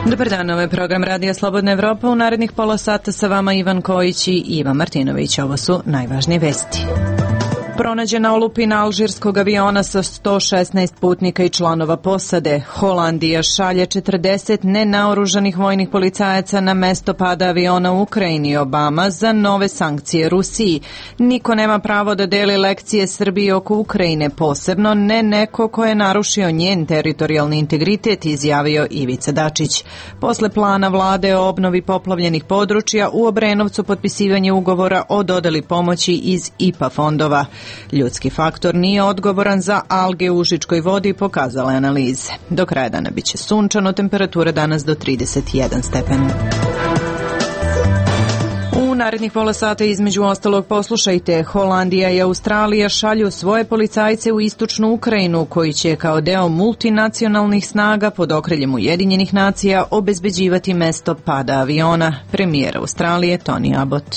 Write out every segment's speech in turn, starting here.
Dobar dan, ovo je program Radija Slobodna Evropa. U narednih pola sata sa vama Ivan Kojić i Iva Martinović. Ovo su najvažnije vesti. Pronađena olupina alžirskog aviona sa 116 putnika i članova posade. Holandija šalje 40 nenaoružanih vojnih policajaca na mesto pada aviona u Ukrajini. Obama za nove sankcije Rusiji. Niko nema pravo da deli lekcije Srbiji oko Ukrajine, posebno ne neko ko je narušio njen teritorijalni integritet, izjavio Ivica Dačić. Posle plana vlade o obnovi poplavljenih područja, u Obrenovcu potpisivanje ugovora o dodeli pomoći iz IPA fondova. Ljudski faktor nije odgovoran za alge u užičkoj vodi, pokazale analize. Do kraja dana biće sunčano, temperatura danas do 31 stepen. U narednih pola sata između ostalog poslušajte, Holandija i Australija šalju svoje policajce u istočnu Ukrajinu koji će kao deo multinacionalnih snaga pod okriljem Ujedinjenih nacija obezbeđivati mesto pada aviona. Premijer Australije Tony Abbott.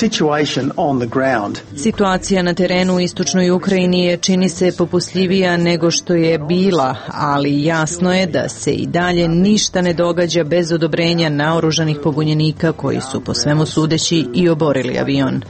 Situacija na terenu u istočnoj Ukrajini je, čini se, popustljivija nego što je bila, ali jasno je da se i dalje ništa ne događa bez odobrenja naoružanih pobunjenika koji su po svemu sudeći i oborili avion.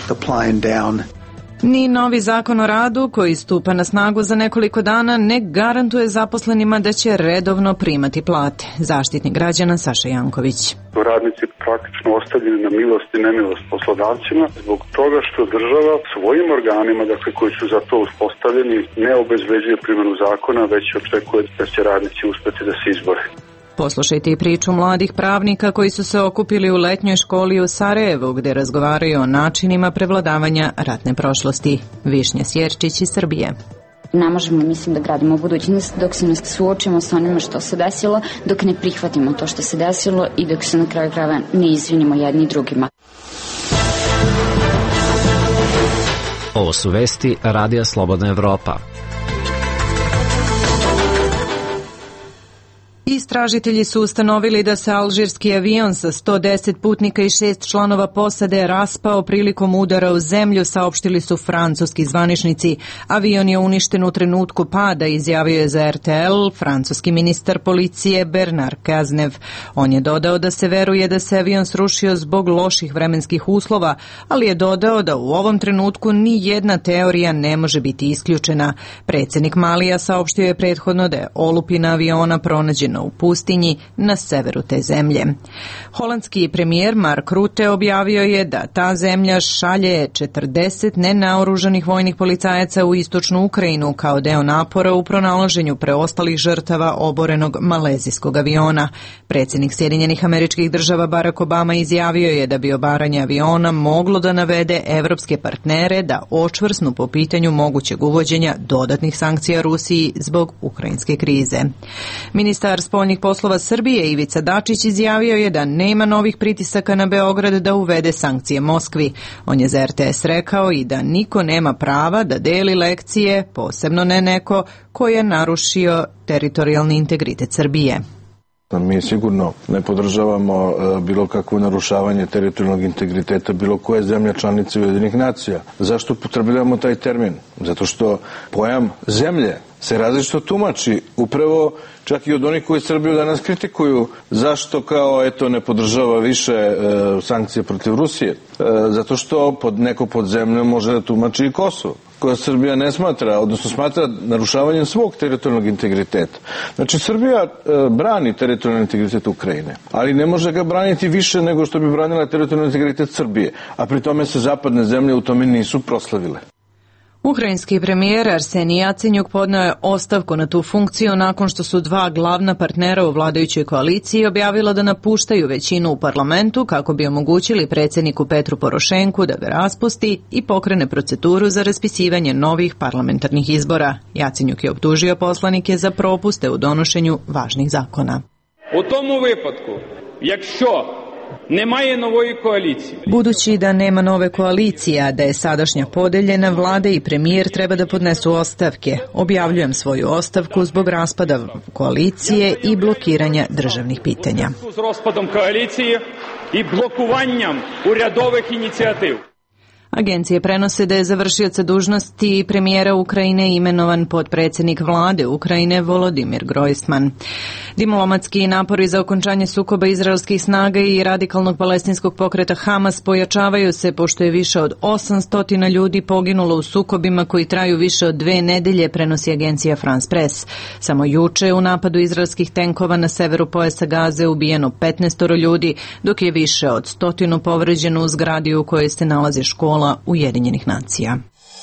Ni novi zakon o radu, koji stupa na snagu za nekoliko dana, ne garantuje zaposlenima da će redovno primati plate. Zaštitnik građana Saša Janković. Radnici praktično ostavljeni na milost i nemilost poslodavcima zbog toga što država svojim organima, dakle koji su za to uspostavljeni, ne obezbeđuje primjenu zakona, već očekuje da će radnici uspeti da se izbore. Poslušajte i priču mladih pravnika koji su se okupili u letnjoj školi u Sarajevu, gde razgovaraju o načinima prevladavanja ratne prošlosti. Višnja Sjerčić iz Srbije. Ne možemo, mislim, da gradimo budućnost dok se ne suočimo sa onima što se desilo, dok ne prihvatimo to što se desilo i dok se na kraju krajeva ne izvinimo jedni drugima. Ovo su vesti Radija Slobodna Evropa. Istražitelji su ustanovili da se alžirski avion sa 110 putnika i 6 članova posade raspao prilikom udara u zemlju, saopštili su francuski zvaničnici. Avion je uništen u trenutku pada, izjavio je za RTL francuski ministar policije Bernard Cazeneuve. On je dodao da se veruje da se avion srušio zbog loših vremenskih uslova, ali je dodao da u ovom trenutku ni jedna teorija ne može biti isključena. Predsjednik Malija saopštio je prethodno da je olupina aviona pronađena u pustinji na severu te zemlje. Holandski premijer Mark Rutte objavio je da ta zemlja šalje 40 nenaoružanih vojnih policajaca u istočnu Ukrajinu kao deo napora u pronalaženju preostalih žrtava oborenog malezijskog aviona. Predsjednik Sjedinjenih Američkih Država Barack Obama izjavio je da bi obaranje aviona moglo da navede evropske partnere da očvrsnu po pitanju mogućeg uvođenja dodatnih sankcija Rusiji zbog ukrajinske krize. Ministar spoljnih poslova Srbije Ivica Dačić izjavio je da nema novih pritisaka na Beograd da uvede sankcije Moskvi. On je za RTS rekao i da niko nema prava da deli lekcije, posebno ne neko ko je narušio teritorijalni integritet Srbije. Mi sigurno ne podržavamo bilo kakvo narušavanje teritorijalnog integriteta bilo koje zemlje članice Ujedinjenih nacija. Zašto upotrebljavamo taj termin? Zato što pojam zemlje se različito tumači, upravo čak i od onih koji Srbiju danas kritikuju. Zašto kao ne podržava više sankcije protiv Rusije? Zato što neko pod zemljom može da tumači i Kosovo, koja Srbija ne smatra, odnosno smatra narušavanjem svog teritorijalnog integriteta. Znači, Srbija brani teritorijalni integritet Ukrajine, ali ne može ga braniti više nego što bi branila teritorijalni integritet Srbije, a pri tome se zapadne zemlje u tome nisu proslavile. Ukrajinski premijer Arsenij Jacenjuk podneo je ostavku na tu funkciju nakon što su dva glavna partnera u vladajućoj koaliciji objavila da napuštaju većinu u parlamentu kako bi omogućili predsjedniku Petru Porošenku da ga raspusti i pokrene proceduru za raspisivanje novih parlamentarnih izbora. Jacenjuk je optužio poslanike za propuste u donošenju važnih zakona. U tomu vipatku, якщо немає нової коаліції. Budući da nema nove koalicije, a da je sadašnja podeljena, vlada i premijer treba da podnesu ostavke. Objavljujem svoju ostavku zbog raspada koalicije i blokiranja državnih pitanja. З розпадом коаліції і блокуванням урядових ініціатив. Agencije prenose da je za vršioca dužnosti premijera Ukrajine imenovan potpredsjednik vlade Ukrajine Volodimir Grojsman. Diplomatski napori za okončanje sukoba izraelskih snaga i radikalnog palestinskog pokreta Hamas pojačavaju se pošto je više od 800 ljudi poginulo u sukobima koji traju više od 2 nedelje, prenosi agencija France Press. Samo juče u napadu izraelskih tenkova na severu pojasa Gaze ubijeno 15 ljudi, dok je više od 100 povređeno u zgradi u kojoj se nalazi škola Ujedinjenih nacija.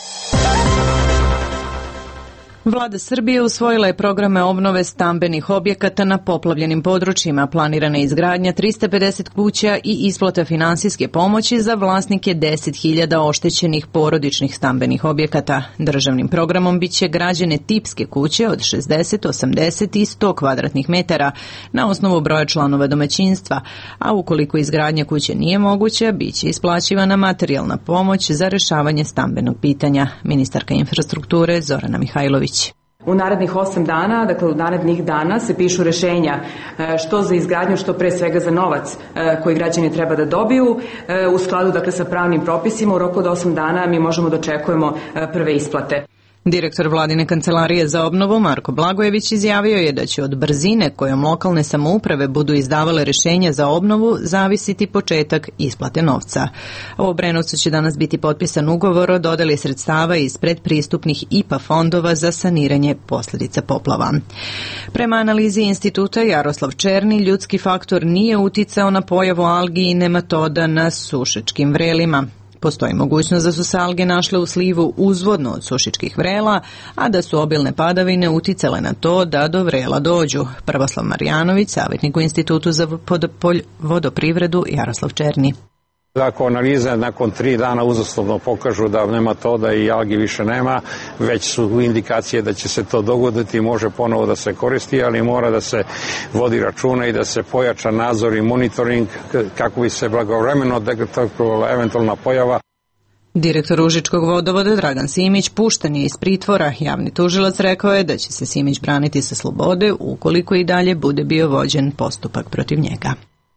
Vlada Srbije usvojila je programe obnove stambenih objekata na poplavljenim područjima, planirana je izgradnja 350 kuća i isplata finansijske pomoći za vlasnike 10.000 oštećenih porodičnih stambenih objekata. Državnim programom biće građene tipske kuće od 60, 80 i 100 kvadratnih metara na osnovu broja članova domaćinstva, a ukoliko izgradnja kuće nije moguća, biće isplaćivana materijalna pomoć za rešavanje stambenog pitanja. Ministarka infrastrukture Zorana Mihajlović. U narednih 8 dana, dakle u narednih dana se pišu rešenja što za izgradnju, što pre svega za novac koji građani treba da dobiju u skladu dakle sa pravnim propisima. U roku od 8 dana mi možemo da očekujemo prve isplate. Direktor vladine kancelarije za obnovu Marko Blagojević izjavio je da će od brzine kojom lokalne samouprave budu izdavale rešenja za obnovu zavisiti početak isplate novca. U Obrenovcu će danas biti potpisan ugovor o dodeli sredstava iz predpristupnih IPA fondova za saniranje posljedica poplava. Prema analizi instituta Jaroslav Černi, ljudski faktor nije uticao na pojavu algi i nematoda na Sušačkim vrelima. Postoji mogućnost da su se alge našle u slivu uzvodno od Sušičkih vrela, a da su obilne padavine uticale na to da do vrela dođu. Prvoslav Marjanović, savjetnik u Institutu za vodoprivredu Jaroslav Černi. Ako analize nakon 3 dana uzastopno pokažu da nematoda i algi više nema, već su indikacije da će se to dogoditi i može ponovo da se koristi, ali mora da se vodi računa i da se pojača nadzor i monitoring kako bi se blagovremeno detektovala eventualna pojava. Direktor Užičkog vodovoda Dragan Simić pušten je iz pritvora. Javni tužilac rekao je da će se Simić braniti sa slobode ukoliko i dalje bude bio vođen postupak protiv njega.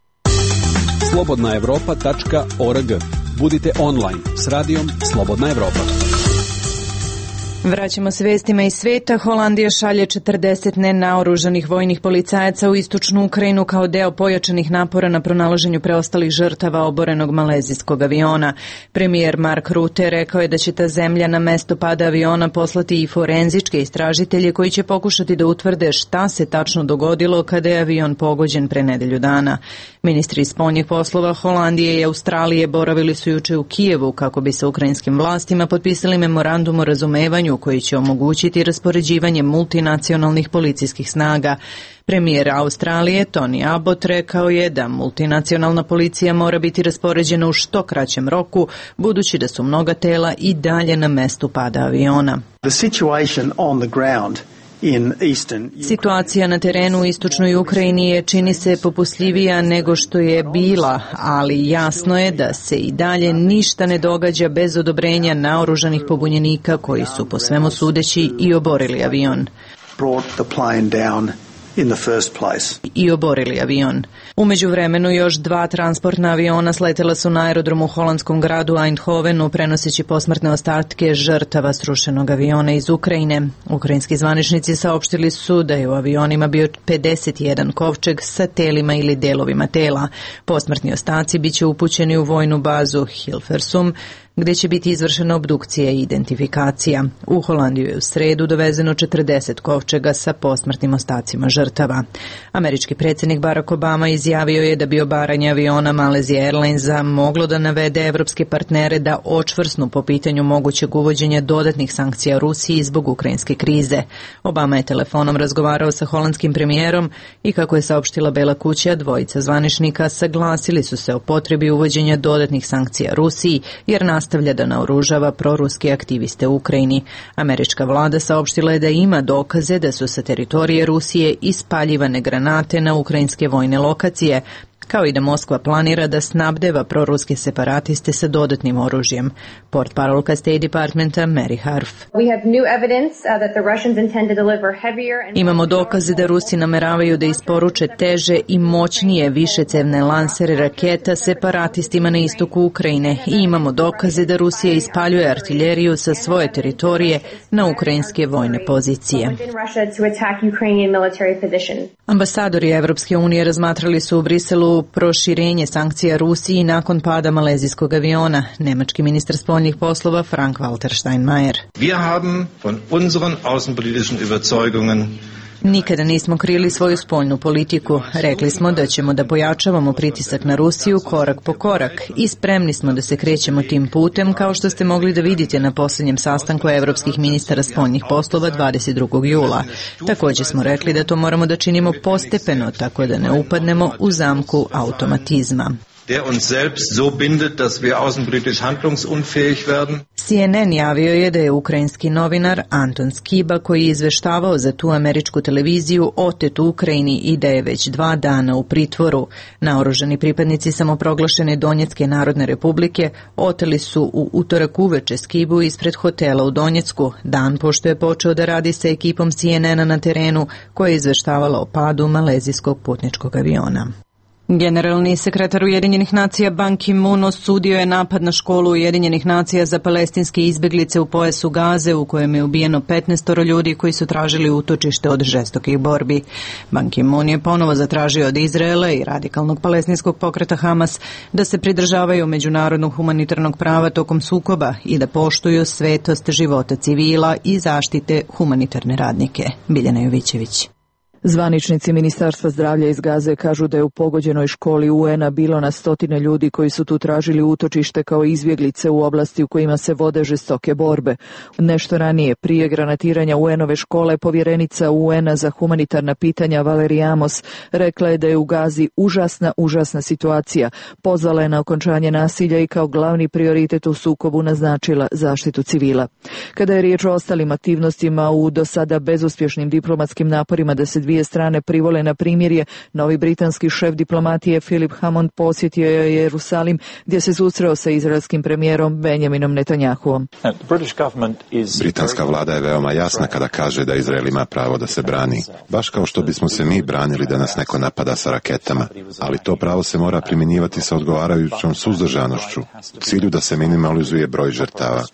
Slobodnaevropa.org. Budite online s radijom Slobodna Evropa. Vraćamo se vestima iz sveta. Holandija šalje 40 nenaoružanih vojnih policajaca u istočnu Ukrajinu kao deo pojačanih napora na pronalaženju preostalih žrtava oborenog malezijskog aviona. Premijer Mark Rutte rekao je da će ta zemlja na mesto pada aviona poslati i forenzičke istražitelje koji će pokušati da utvrde šta se tačno dogodilo kada je avion pogođen pre nedelju dana. Ministri spoljnih poslova Holandije i Australije boravili su juče u Kijevu kako bi sa ukrajinskim vlastima potpisali memorandum o razumevanju koji će omogućiti raspoređivanje multinacionalnih policijskih snaga. Premijer Australije Tony Abbott rekao je da multinacionalna policija mora biti raspoređena u što kraćem roku, budući da su mnoga tela i dalje na mestu pada aviona. Situacija na terenu u istočnoj Ukrajini je, čini se, popustljivija nego što je bila, ali jasno je da se i dalje ništa ne događa bez odobrenja naoružanih pobunjenika koji su po svemu sudeći i oborili avion. U međuvremenu još 2 transportna aviona sletela su na aerodromu u holandskom gradu Eindhovenu prenoseći posmrtne ostatke žrtava srušenog aviona iz Ukrajine. Ukrajinski zvaničnici saopštili su da je u avionima bio 51 kovčeg sa telima ili delovima tela. Posmrtni ostaci biće upućeni u vojnu bazu Hilversum, gdje će biti izvršena obdukcija i identifikacija. U Holandiju je u sredu dovezeno 40 kovčega sa posmrtnim ostacima žrtava. Američki predsjednik Barack Obama izjavio je da bi obaranje aviona Malaysia Airlinesa moglo da navede evropske partnere da očvrsnu po pitanju mogućeg uvođenja dodatnih sankcija Rusiji zbog ukrajinske krize. Obama je telefonom razgovarao sa holandskim premijerom i, kako je saopštila Bela kuća, dvojica zvaničnika saglasili su se o potrebi uvođenja dodatnih sankcija Rusiji, jer nastavlja da naoružava proruske aktiviste u Ukrajini. Američka vlada saopštila je da ima dokaze da su sa teritorije Rusije ispaljivane granate na ukrajinske vojne lokacije, kao i da Moskva planira da snabdeva proruske separatiste sa dodatnim oružjem. Portparolka State Departmenta Mary Harf. Imamo dokaze da Rusi nameravaju da isporuče teže i moćnije višecevne lansere raketa separatistima na istoku Ukrajine i imamo dokaze da Rusija ispaljuje artiljeriju sa svoje teritorije na ukrajinske vojne pozicije. Ambasadori Evropske unije razmatrali su u Briselu proširenje sankcija Rusiji nakon pada malezijskog aviona. Nemački ministar spoljnih poslova Frank-Walter Steinmeier. Wir haben von unseren außenpolitischen Überzeugungen Nikada nismo krili svoju spoljnu politiku. Rekli smo da ćemo da pojačavamo pritisak na Rusiju korak po korak i spremni smo da se krećemo tim putem, kao što ste mogli da vidite na posljednjem sastanku evropskih ministara spoljnih poslova 22. jula. Također smo rekli da to moramo da činimo postepeno, tako da ne upadnemo u zamku automatizma. Der uns selbst so bindet, dass wir außenpolitisch handlungsunfähig werden. CNN javio je da je ukrajinski novinar Anton Skiba, koji je izveštavao za tu američku televiziju, otet u Ukrajini i da je već 2 dana u pritvoru. Naoružani pripadnici samoproglašene Donjecke narodne republike oteli su u utorak uveče Skibu ispred hotela u Donjecku, dan pošto je počeo da radi sa ekipom CNN-a na terenu, koja je izveštavala o padu malezijskog putničkog aviona. Generalni sekretar Ujedinjenih nacija Ban Ki-moon osudio je napad na školu Ujedinjenih nacija za palestinske izbeglice u pojasu Gaze, u kojem je ubijeno 15 ljudi koji su tražili utočište od žestokih borbi. Ban Ki-moon je ponovo zatražio od Izraela i radikalnog palestinskog pokreta Hamas da se pridržavaju međunarodnog humanitarnog prava tokom sukoba i da poštuju svetost života civila i zaštite humanitarne radnike. Biljana Jovićević. Zvaničnici Ministarstva zdravlja iz Gaze kažu da je u pogođenoj školi UN-a bilo na stotine ljudi koji su tu tražili utočište kao izbjeglice u oblasti u kojima se vode žestoke borbe. Nešto ranije, prije granatiranja UN-ove škole, povjerenica UN-a za humanitarna pitanja Valerija Amos rekla je da je u Gazi užasna situacija. Pozvala je na okončanje nasilja i kao glavni prioritet u sukobu naznačila zaštitu civila. Kada je riječ o ostalim aktivnostima u do sada bezuspješnim diplomatskim naporima da se dvije strane privole na primirje, novi britanski šef diplomatije Philip Hammond posjetio je Jerusalim, gdje se susreo sa izraelskim premijerom Benjaminom Netanjahuom. Britanska vlada je veoma jasna kada kaže da Izrael ima pravo da se brani, baš kao što bismo se mi branili da nas neko napada sa raketama, ali to pravo se mora primjenjivati sa odgovarajućom suzdržanošću, u cilju da se minimalizuje broj žrtava.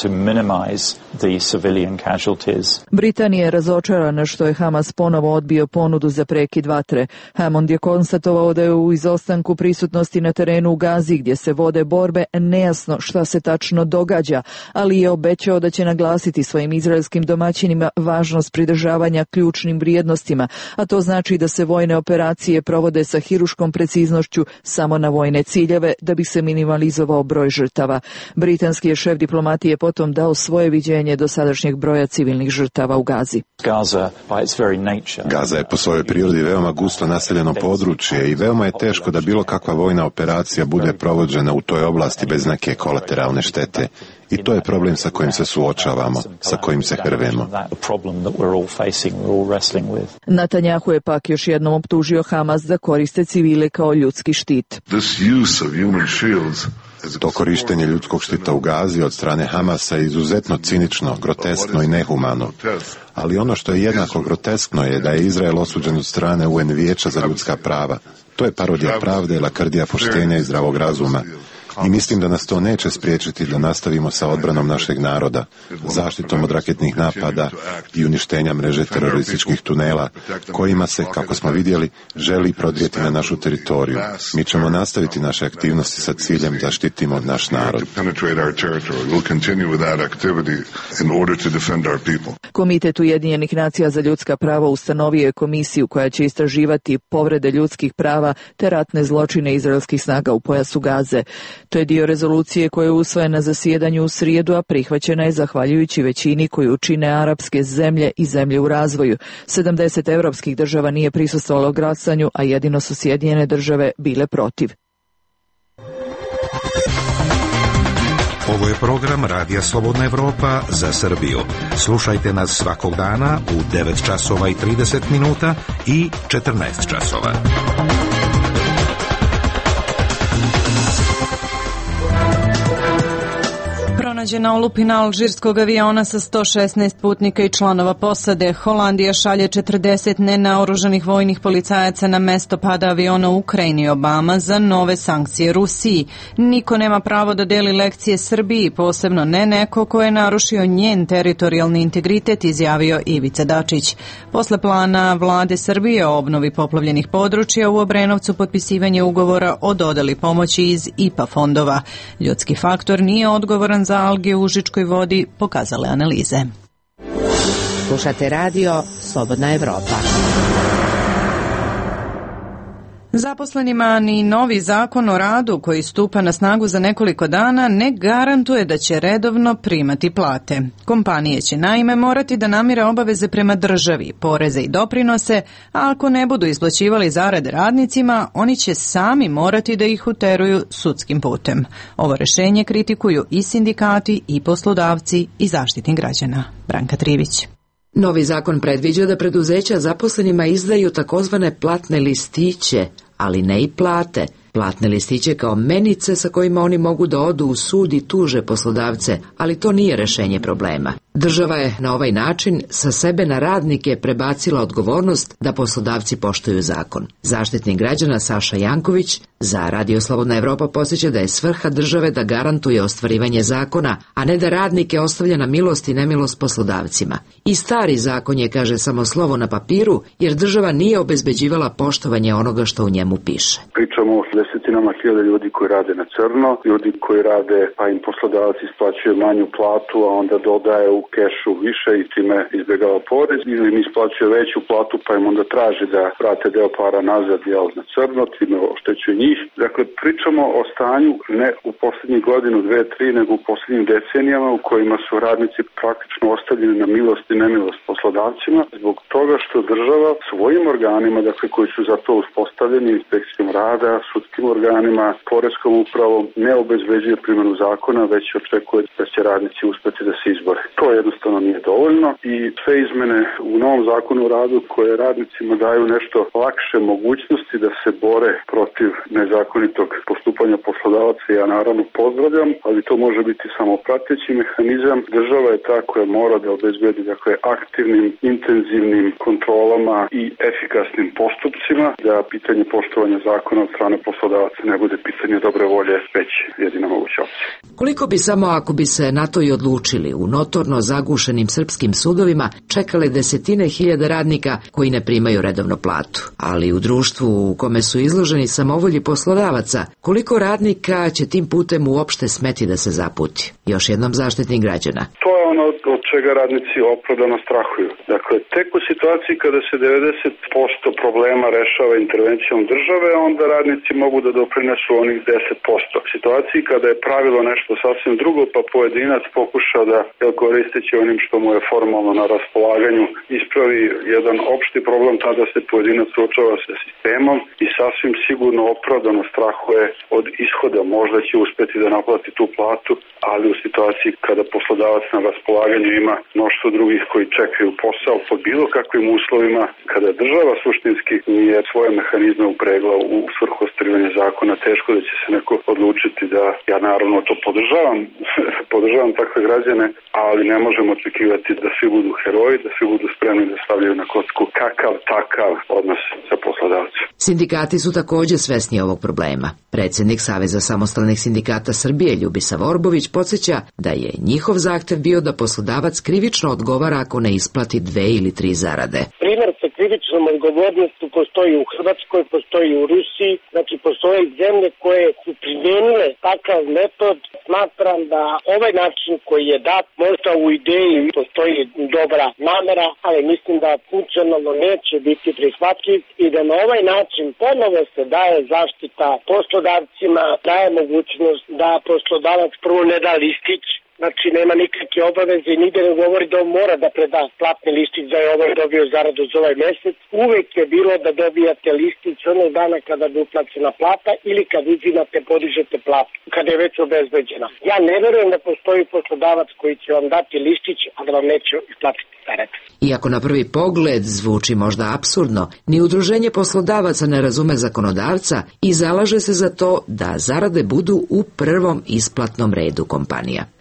Britanija je razočarana što je Hamas ponovo odbio ponudu za prekid vatre. Hammond je konstatovao da je u izostanku prisutnosti na terenu u Gazi, gdje se vode borbe, nejasno šta se tačno događa, ali je obećao da će naglasiti svojim izraelskim domaćinima važnost pridržavanja ključnim vrijednostima, a to znači da se vojne operacije provode sa hiruškom preciznošću samo na vojne ciljeve, da bi se minimalizovao broj žrtava. Britanski je šef diplomatije potom dao svoje viđenje dosadašnjeg broja civilnih žrtava u Gazi. Gaza je po svojoj prirodi veoma gusto naseljeno područje i veoma je teško da bilo kakva vojna operacija bude provođena u toj oblasti bez neke kolateralne štete. I to je problem sa kojim se suočavamo, sa kojim se hrvemo. Netanjahu je pak još jednom optužio Hamas da koriste civile kao ljudski štit. To korištenje ljudskog štita u Gazi od strane Hamasa je izuzetno cinično, groteskno i nehumano. Ali ono što je jednako groteskno je da je Izrael osuđen od strane UN Vijeća za ljudska prava. To je parodija pravde, lakrdija poštenja i zdravog razuma. I mislim da nas to neće spriječiti da nastavimo sa odbranom našeg naroda, zaštitom od raketnih napada i uništenja mreže terorističkih tunela, kojima se, kako smo vidjeli, želi prodrijeti na našu teritoriju. Mi ćemo nastaviti naše aktivnosti sa ciljem da štitimo naš narod. Komitet Ujedinjenih nacija za ljudska prava ustanovio je komisiju koja će istraživati povrede ljudskih prava te ratne zločine izraelskih snaga u pojasu Gaze. To je dio rezolucije koja je usvojena na zasjedanju u srijedu, a prihvaćena je zahvaljujući većini koju čine arapske zemlje i zemlje u razvoju. 70 evropskih država nije prisustvovalo glasanju, a jedino su Sjedinjene države bile protiv. Ovo je program Radija Slobodna Evropa za Srbiju. Slušajte nas svakog dana u 9 časova i 30 minuta i 14 časova. nađena olupina alžirskog aviona sa 116 putnika i članova posade. Holandija šalje 40 nenaoružanih vojnih policajaca na mesto pada aviona u Ukrajini. Obama za nove sankcije Rusiji. Niko nema pravo da deli lekcije Srbiji, posebno ne neko ko je narušio njen teritorijalni integritet, izjavio Ivica Dačić. Posle plana vlade Srbije o obnovi poplavljenih područja u Obrenovcu potpisivanje ugovora o dodeli pomoći iz IPA fondova. Ljudski faktor nije odgovoran za alge u Užičkoj vodi, pokazale analize. Slušate radio Slobodna Evropa. Zaposlenima ni novi zakon o radu koji stupa na snagu za nekoliko dana ne garantuje da će redovno primati plate. Kompanije će naime morati da namire obaveze prema državi, poreze i doprinose, a ako ne budu isplaćivali zarade radnicima, oni će sami morati da ih uteruju sudskim putem. Ovo rešenje kritikuju i sindikati i poslodavci i Zaštitnik građana. Branka Trivić. Novi zakon predviđa da preduzeća zaposlenima izdaju takozvane platne listiće, ali ne i plate. Platne listiće kao menice sa kojima oni mogu da odu u sud i tuže poslodavce, ali to nije rešenje problema. Država je na ovaj način sa sebe na radnike prebacila odgovornost da poslodavci poštuju zakon. Zaštitnik građana Saša Janković za Radio Slobodna Evropa podsjeća da je svrha države da garantuje ostvarivanje zakona, a ne da radnike ostavlja na milost i nemilost poslodavcima. I stari zakon je, kaže, samo slovo na papiru, jer država nije obezbeđivala poštovanje onoga što u njemu piše. Pričamo o desetinama hiljada ljudi koji rade na crno, ljudi koji rade pa im poslodavac isplaćuje manju platu, a onda dodaje u kešu više i time izbjegava porez, ili im isplaćuje veću platu pa im onda traži da vrate deo para nazad na crno, time oštećuje njih. Dakle, pričamo o stanju ne u posljednjih godinu, 2-3, nego u posljednjim decenijama u kojima su radnici praktično ostavljeni na milost i nemilost poslodavcima, zbog toga što država svojim organima, dakle koji su za to uspostavljeni, inspekcijom rada, sudskim organima, poreskom upravom, ne obezbeđuje primjenu zakona, već očekuje da će radnici uspeti da se izbore. To jednostavno nije dovoljno i sve izmene u novom zakonu o radu koje radnicima daju nešto lakše mogućnosti da se bore protiv nezakonitog postupanja poslodavaca, ja naravno pozdravljam, ali to može biti samo prateći mehanizam. Država je ta koja mora da obezbedi, dakle, aktivnim, intenzivnim kontrolama i efikasnim postupcima, da pitanje poštovanja zakona od strane poslodavaca ne bude pitanje dobre volje, već jedina moguća opcija. Koliko bi samo ako bi se na to i odlučili u notorno zagušenim srpskim sudovima čekale desetine hiljada radnika koji ne primaju redovno platu. Ali u društvu u kome su izloženi samovolji poslodavaca, koliko radnika će tim putem uopšte smeti da se zaputi? Još jednom Zaštitnik građana. To je ono od čega radnici opravdano strahuju. Dakle, tek u situaciji kada se 90% problema rešava intervencijom države, onda radnici mogu da doprinesu onih 10%. U situaciji kada je pravilo nešto sasvim drugo, pa pojedinac pokuša da koristeći onim što mu je formalno na raspolaganju ispravi jedan opšti problem, tada se pojedinac suočava sa sistemom i sasvim sigurno opravdano strahuje od ishoda. Možda će uspeti da naplati tu platu, ali u situaciji kada poslodavac na raspolaganju ima mnoštvo drugih koji čekaju posao pod bilo kakvim uslovima, kada država suštinski nije svoje mehanizme upregla u svrhu ostvarivanja zakona, teško da će se neko odlučiti da, ja naravno to podržavam takve građane, ali ne možemo očekivati da svi budu heroji, da svi budu spremni da stavljaju na kocku kakav takav odnos sa poslodavcem. Sindikati su također svesni ovog problema. Predsjednik Saveza samostalnih sindikata Srbije Ljubisa Vorbović podsjeća da je njihov zahtev bio da poslodavac krivično odgovara ako ne isplati 2 ili 3 zarade. Primer sa krivičnom odgovornostu postoji u Hrvatskoj, postoji u Rusiji, znači postoje zemlje koje su primijenile takav metod. Smatram da ovaj način koji je dat, možda u ideji postoji dobra namera, ali mislim da funkcionalno neće biti prihvatljiv i da na ovaj način ponovo se daje zaštita poslodavcima, daje mogućnost da poslodavac prvo ne da listić, znači nema nikakve obaveze i nigde ne govori da on mora da preda platni listić da je ovaj dobio zaradu za ovaj mesec. Uvek je bilo da dobijate listić onog dana kada bi uplaćena plata ili kad uzimate, podižete platu, kada je već obezbeđena. Ja ne verujem da postoji poslodavac koji će vam dati listić, a da vam neće isplatiti zaradu. Iako na prvi pogled zvuči možda apsurdno, ni udruženje poslodavaca ne razume zakonodavca i zalaže se za to da zarade budu u prvom isplatnom redu kompanija.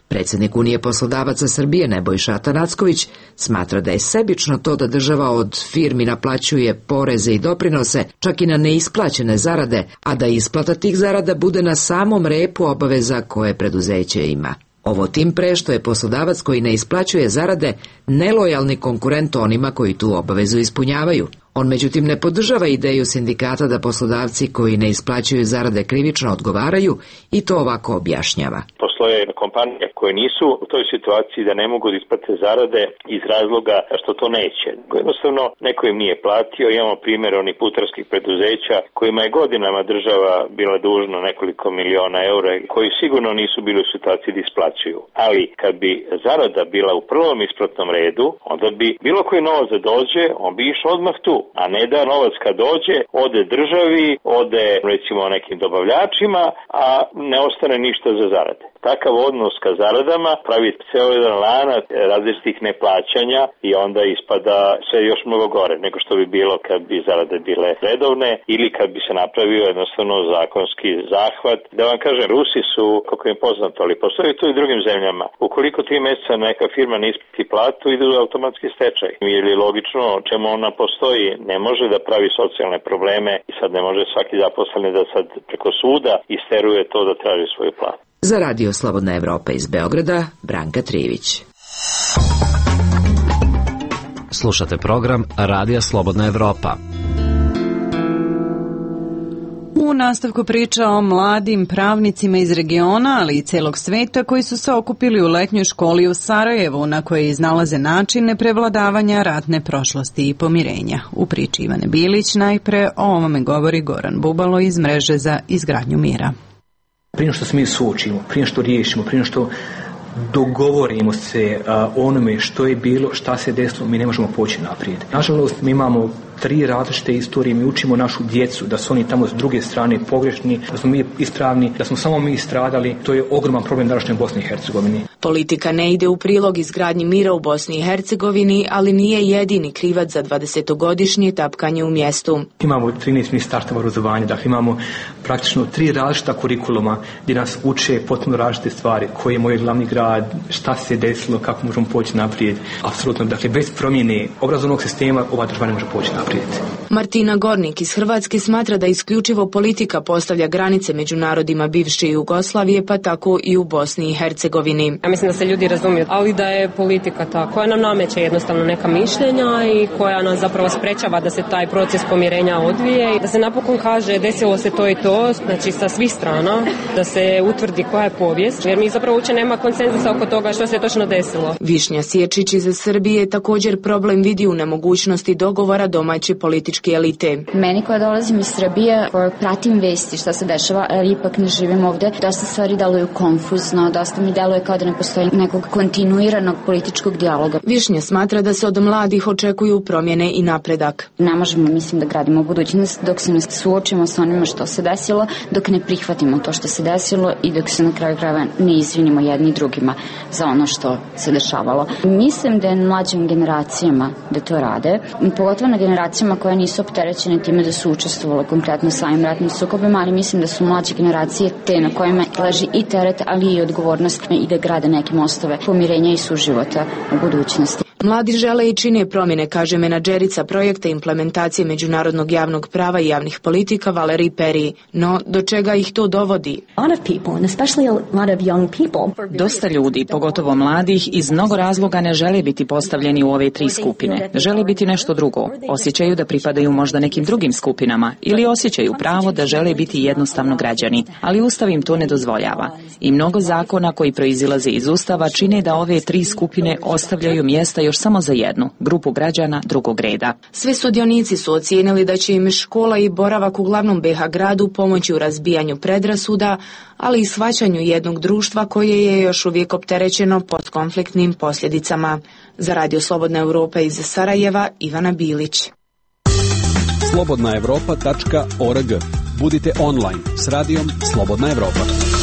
Predsjednik Unije poslodavaca Srbije Nebojša Atanacković smatra da je sebično to da država od firmi naplaćuje poreze i doprinose, čak i na neisplaćene zarade, a da isplata tih zarada bude na samom repu obaveza koje preduzeće ima. Ovo tim pre što je poslodavac koji ne isplaćuje zarade nelojalni konkurent onima koji tu obavezu ispunjavaju. On međutim ne podržava ideju sindikata da poslodavci koji ne isplaćuju zarade krivično odgovaraju i to ovako objašnjava. Postoje kompanije koje nisu u toj situaciji da ne mogu da isplate zarade iz razloga što to neće. Jednostavno neko im nije platio. Imamo primjer onih putarskih preduzeća kojima je godinama država bila dužna nekoliko miliona eura koji sigurno nisu bili u situaciji da isplaćuju. Ali kad bi zarada bila u prvom isplatnom redu, onda bi bilo koji novac da dođe, on bi išao odmah tu. A ne da novac kad dođe, ode državi, ode recimo nekim dobavljačima, a ne ostane ništa za zarade. Takav odnos ka zaradama pravi ceo jedan lanac različitih neplaćanja i onda ispada sve još mnogo gore nego što bi bilo kad bi zarade bile redovne ili kad bi se napravio jednostavno zakonski zahvat. Da vam kažem, Rusi su, kako je poznato, ali postoji to i drugim zemljama. Ukoliko 3 mjeseca neka firma ne isplati platu, ide u automatski stečaj. Ili logično, čemu ona postoji, ne može da pravi socijalne probleme i sad ne može svaki zaposleni da sad preko suda isteruje to da traži svoju platu. Za Radio Slobodna Evropa iz Beograda, Branka Trivić. Slušate program Radija Slobodna Evropa. U nastavku priča o mladim pravnicima iz regiona, ali i celog sveta koji su se okupili u letnjoj školi u Sarajevu na kojoj iznalaze načine prevladavanja ratne prošlosti i pomirenja. U priči Ivane Bilić najpre o ovome govori Goran Bubalo iz Mreže za izgradnju mira. Prije što se mi suočimo, prije što riješimo, prije što dogovorimo se o onome što je bilo, šta se desilo, mi ne možemo poći naprijed. Nažalost, mi imamo 3 različite istorije, mi učimo našu djecu da su oni tamo s druge strane pogrešni, da smo mi ispravni, da smo samo mi stradali. To je ogroman problem današnje Bosni i Hercegovini. Politika ne ide u prilog izgradnji mira u Bosni i Hercegovini, ali nije jedini krivac za 20-godišnje tapkanje u mjestu. Imamo 13 ministarstava obrazovanja, dakle imamo praktično 3 različita kurikuluma gdje nas uče potpuno različite stvari. Koji je moj glavni grad, šta se desilo, kako možemo poći naprijed. Apsolutno, dakle bez promjene obrazovnog sistema ova država ne može poći naprijed. Martina Gornik iz Hrvatske smatra da isključivo politika postavlja granice među narodima bivše Jugoslavije, pa tako i u Bosni i Hercegovini. Ja mislim da se ljudi razumiju, ali da je politika ta koja nam nameće jednostavno neka mišljenja i koja nas zapravo sprečava da se taj proces pomirenja odvije i da se napokon kaže desilo se to i to, znači sa svih strana, da se utvrdi koja je povijest, jer mi zapravo uopće nema konsenzusa oko toga što se točno desilo. Višnja Sječić iz Srbije također problem vidi u nemogućnosti dogovora domaće političke elite. Meni koja dolazim iz Srbije, pratim vesti šta se dešava, ali ipak ne živim ovdje. Dosta stvari deluju konfuzno, dosta mi deluje kao da ne postoji nekog kontinuiranog političkog dijaloga. Višnja smatra da se od mladih očekuju promjene i napredak. Ne možemo, mislim, da gradimo budućnost dok se ne suočimo sa onima što se desilo, dok ne prihvatimo to što se desilo i dok se na kraju krajeva ne izvinimo jedni drugima za ono što se dešavalo. Mislim da je mlađim generacijama da to rade, pogotovo na generacijama koje nisu opterećene time da su učestvovale konkretno sa ovim ratnim sukobima, ali mislim da su mlađe generacije te na kojima leži i teret, ali i odgovornost i da grade neke mostove pomirenja i suživota u budućnosti. Mladi žele i čine promjene, kaže menadžerica projekta implementacije međunarodnog javnog prava i javnih politika Valerij Peri. No, do čega ih to dovodi? Dosta ljudi, pogotovo mladih, iz mnogo razloga ne žele biti postavljeni u ove 3 skupine. Žele biti nešto drugo. Osjećaju da pripadaju možda nekim drugim skupinama ili osjećaju pravo da žele biti jednostavno građani, ali Ustav im to ne dozvoljava. I mnogo zakona koji proizilaze iz Ustava čine da ove 3 skupine ostavljaju mjesta još samo za jednu, grupu građana drugog reda. Sve sudionici su ocijenili da će im škola i boravak u glavnom BiH gradu pomoći u razbijanju predrasuda, ali i shvaćanju jednog društva koje je još uvijek opterećeno postkonfliktnim posljedicama. Za Radio Slobodna Evropa iz Sarajeva, Ivana Bilić. slobodnaevropa.org. Budite online s radijom Slobodna Evropa.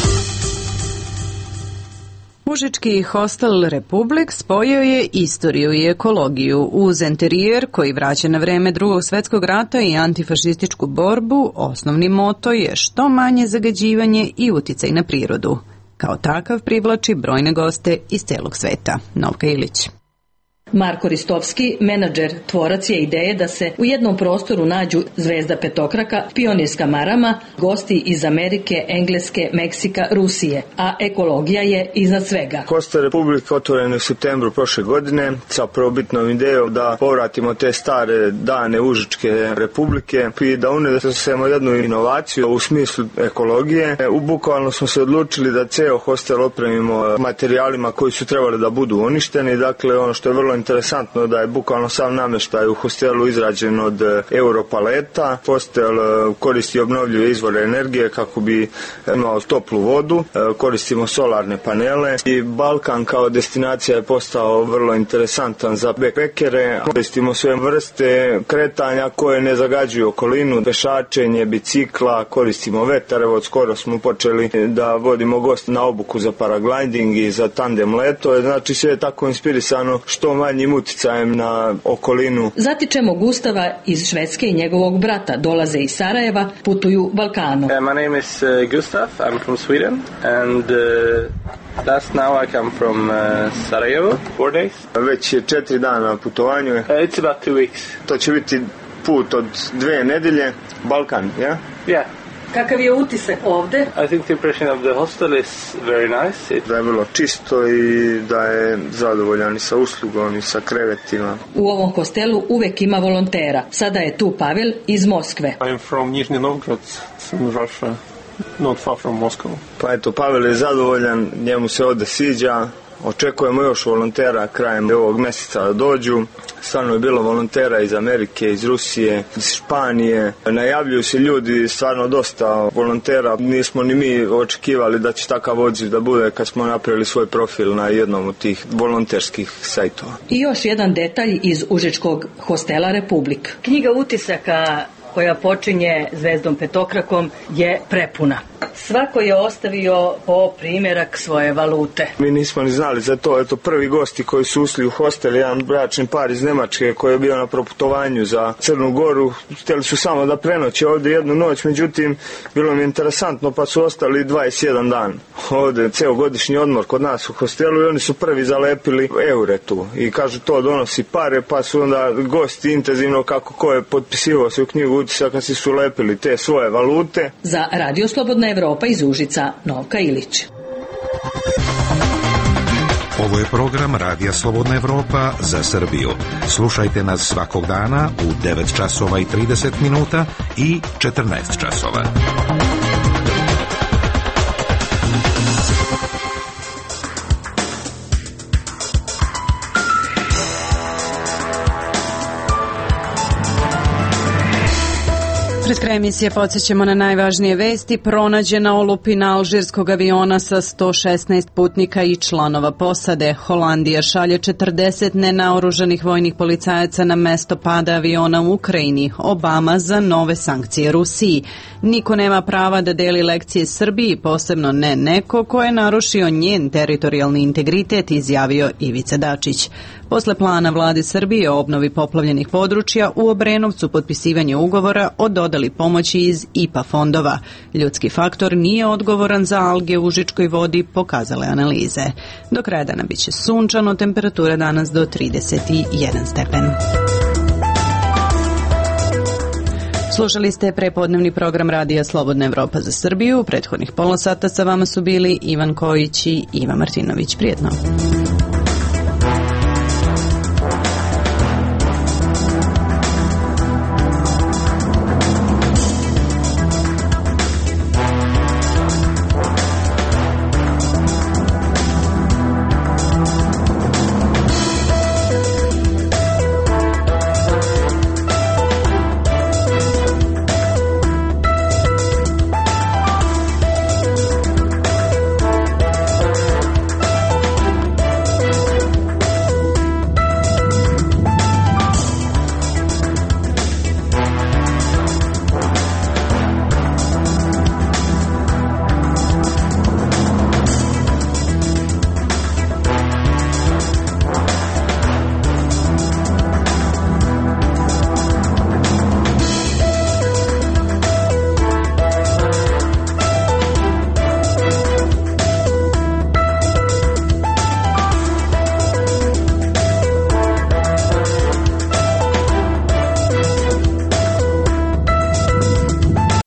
Užički hostel Republik spojio je istoriju i ekologiju uz enterijer koji vraća na vreme Drugog svjetskog rata i antifašističku borbu. Osnovni moto je što manje zagađivanje i uticaj na prirodu. Kao takav privlači brojne goste iz celog sveta. Novka Ilić. Marko Ristovski, menadžer, tvorac je ideje da se u jednom prostoru nađu zvezda petokraka, pionirska marama, gosti iz Amerike, Engleske, Meksika, Rusije, a ekologija je iznad svega. Hostel Republika otvoren je u septembru prošle godine sa prvobitnom idejom da povratimo te stare dane Užičke republike i da unesemo jednu inovaciju u smislu ekologije. Bukvalno smo se odlučili da ceo hostel opremimo materijalima koji su trebali da budu uništeni. Dakle, ono što je vrlo interesantno da je bukvalno sam namještaj u hostelu izrađen od europaleta. Hostel koristi obnovljive izvore energije kako bi imao toplu vodu. Koristimo solarne panele i Balkan kao destinacija je postao vrlo interesantan za backpackere. Koristimo sve vrste kretanja koje ne zagađuju okolinu, pešačenje, bicikla, koristimo vetar. Evo, skoro smo počeli da vodimo goste na obuku za paragliding i za tandem leto. Znači sve je tako inspirisano što manjim uticajem na okolinu. Zatičemo Gustava iz Švedske i njegovog brata. Dolaze iz Sarajeva, putuju Balkanom. My name is Gustav, I'm from Sweden and last now I come from Sarajevo, 4 days. Već je 4 dana na putovanju. It's about 2 weeks. To će biti put od 2 nedelje. Balkan, ja? Yeah. Kakav je utisak ovde? I think the impression of the hostel is very nice. Da je vrlo čisto i da je zadovoljan i sa uslugom i sa krevetima. U ovom hostelu uvek ima volontera. Sada je tu Pavel iz Moskve. I'm from Nizhny Novgorod, from Russia, not far from Moscow. Pa eto, Pavel je zadovoljan, njemu se ovde sviđa. Očekujemo još volontera krajem ovog mjeseca da dođu. Stvarno je bilo volontera iz Amerike, iz Rusije, iz Španije. Najavljuju se ljudi, stvarno dosta volontera. Nismo ni mi očekivali da će takav odziv da bude kad smo napravili svoj profil na jednom od tih volonterskih sajtova. I još jedan detalj iz Užičkog hostela Republik. Knjiga utisaka koja počinje zvezdom petokrakom je prepuna. Svako je ostavio po primjerak svoje valute. Mi nismo ni znali za to. Eto, prvi gosti koji su ušli u hostel, jedan bračni par iz Nemačke koji je bio na proputovanju za Crnu Goru, htjeli su samo da prenoće ovdje jednu noć, međutim bilo mi je interesantno pa su ostali 21 dan ovdje, ceo godišnji odmor kod nas u hostelu i oni su prvi zalepili eure tu i kažu to donosi pare, pa su onda gosti intenzivno kako ko je potpisivao se u knjigu utisaka si su lepili te svoje valute. Za Radio Slobodna Evropa iz Užica, Novka Ilić. Ovo je program Radija Slobodna Evropa za Srbiju. Slušajte nas svakog dana u 9 časova i 30 minuta i 14 časova. Pred kraj emisije podsjećamo na najvažnije vesti. Pronađena olupina alžirskog aviona sa 116 putnika i članova posade. Holandija šalje 40 nenaoružanih vojnih policajaca na mesto pada aviona u Ukrajini. Obama za nove sankcije Rusiji. Niko nema prava da deli lekcije Srbiji, posebno ne neko ko je narušio njen teritorijalni integritet, izjavio Ivica Dačić. Posle plana vlade Srbije o obnovi poplavljenih područja u Obrenovcu potpisivanje ugovora o dodali pomoći iz IPA fondova. Ljudski faktor nije odgovoran za alge u Užičkoj vodi, pokazale analize. Do kraja dana biće sunčano, temperatura danas do 31 stepen. Slušali ste prepodnevni program Radija Slobodna Evropa za Srbiju. U prethodnih pola sata sa vama su bili Ivan Kojić i Iva Martinović. Prijetno.